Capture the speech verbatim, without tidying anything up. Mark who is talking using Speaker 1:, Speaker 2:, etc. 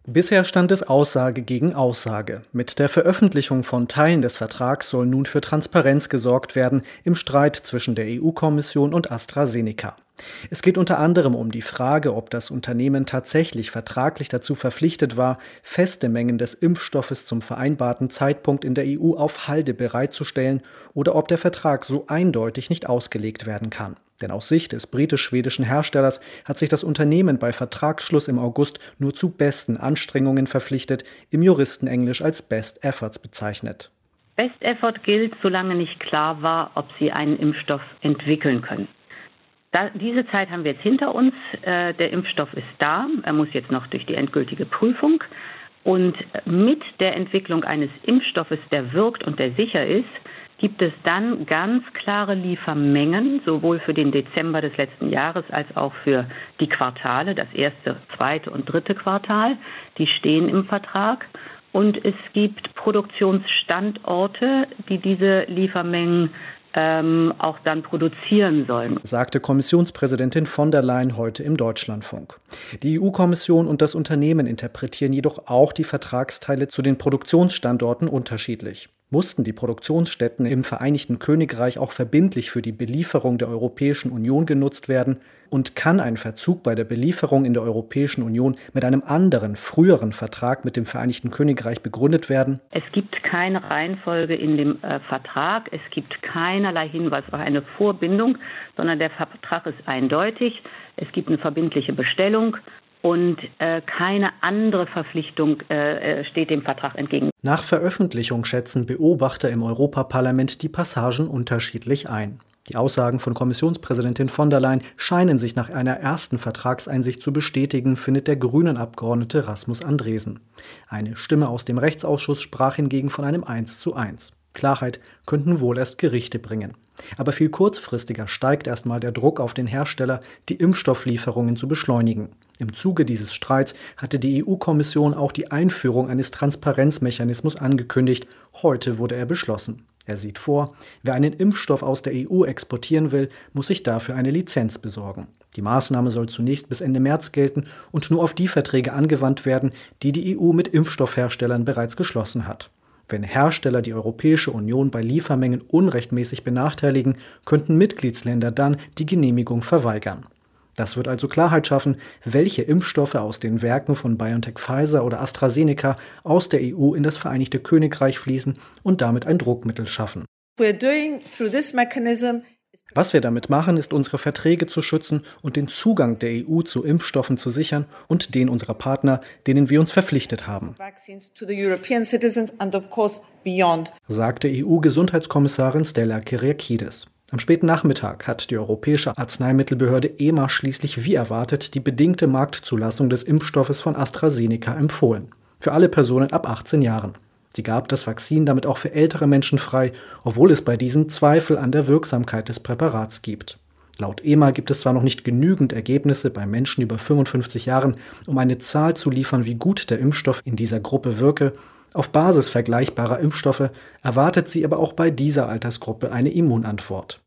Speaker 1: Bisher stand es Aussage gegen Aussage. Mit der Veröffentlichung von Teilen des Vertrags soll nun für Transparenz gesorgt werden im Streit zwischen der E U-Kommission und AstraZeneca. Es geht unter anderem um die Frage, ob das Unternehmen tatsächlich vertraglich dazu verpflichtet war, feste Mengen des Impfstoffes zum vereinbarten Zeitpunkt in der E U auf Halde bereitzustellen oder ob der Vertrag so eindeutig nicht ausgelegt werden kann. Denn aus Sicht des britisch-schwedischen Herstellers hat sich das Unternehmen bei Vertragsschluss im August nur zu besten Anstrengungen verpflichtet, im Juristenenglisch als Best Efforts bezeichnet.
Speaker 2: Best Effort gilt, solange nicht klar war, ob sie einen Impfstoff entwickeln können. Da, diese Zeit haben wir jetzt hinter uns. Äh, der Impfstoff ist da. Er muss jetzt noch durch die endgültige Prüfung. Und mit der Entwicklung eines Impfstoffes, der wirkt und der sicher ist, gibt es dann ganz klare Liefermengen, sowohl für den Dezember des letzten Jahres als auch für die Quartale, das erste, zweite und dritte Quartal. Die stehen im Vertrag. Und es gibt Produktionsstandorte, die diese Liefermengen ähm, auch dann produzieren sollen,
Speaker 1: sagte Kommissionspräsidentin von der Leyen heute im Deutschlandfunk. Die E U-Kommission und das Unternehmen interpretieren jedoch auch die Vertragsteile zu den Produktionsstandorten unterschiedlich. Mussten die Produktionsstätten im Vereinigten Königreich auch verbindlich für die Belieferung der Europäischen Union genutzt werden? Und kann ein Verzug bei der Belieferung in der Europäischen Union mit einem anderen, früheren Vertrag mit dem Vereinigten Königreich begründet werden?
Speaker 2: Es gibt keine Reihenfolge in dem äh, Vertrag. Es gibt keinerlei Hinweis auf eine Vorbindung, sondern der Vertrag ist eindeutig. Es gibt eine verbindliche Bestellung. Und äh, keine andere Verpflichtung äh, steht dem Vertrag entgegen.
Speaker 1: Nach Veröffentlichung schätzen Beobachter im Europaparlament die Passagen unterschiedlich ein. Die Aussagen von Kommissionspräsidentin von der Leyen scheinen sich nach einer ersten Vertragseinsicht zu bestätigen, findet der Grünen-Abgeordnete Rasmus Andresen. Eine Stimme aus dem Rechtsausschuss sprach hingegen von einem eins zu eins. Klarheit könnten wohl erst Gerichte bringen. Aber viel kurzfristiger steigt erstmal der Druck auf den Hersteller, die Impfstofflieferungen zu beschleunigen. Im Zuge dieses Streits hatte die E U-Kommission auch die Einführung eines Transparenzmechanismus angekündigt. Heute wurde er beschlossen. Er sieht vor, wer einen Impfstoff aus der E U exportieren will, muss sich dafür eine Lizenz besorgen. Die Maßnahme soll zunächst bis Ende März gelten und nur auf die Verträge angewandt werden, die die E U mit Impfstoffherstellern bereits geschlossen hat. Wenn Hersteller die Europäische Union bei Liefermengen unrechtmäßig benachteiligen, könnten Mitgliedsländer dann die Genehmigung verweigern. Das wird also Klarheit schaffen, welche Impfstoffe aus den Werken von BioNTech, Pfizer oder AstraZeneca aus der E U in das Vereinigte Königreich fließen und damit ein Druckmittel schaffen. Was wir damit machen, ist, unsere Verträge zu schützen und den Zugang der E U zu Impfstoffen zu sichern und den unserer Partner, denen wir uns verpflichtet haben, sagte E U-Gesundheitskommissarin Stella Kyriakides. Am späten Nachmittag hat die Europäische Arzneimittelbehörde E M A schließlich wie erwartet die bedingte Marktzulassung des Impfstoffes von AstraZeneca empfohlen. Für alle Personen ab achtzehn Jahren. Sie gab das Vakzin damit auch für ältere Menschen frei, obwohl es bei diesen Zweifel an der Wirksamkeit des Präparats gibt. Laut E M A gibt es zwar noch nicht genügend Ergebnisse bei Menschen über fünfundfünfzig Jahren, um eine Zahl zu liefern, wie gut der Impfstoff in dieser Gruppe wirke. Auf Basis vergleichbarer Impfstoffe erwartet sie aber auch bei dieser Altersgruppe eine Immunantwort.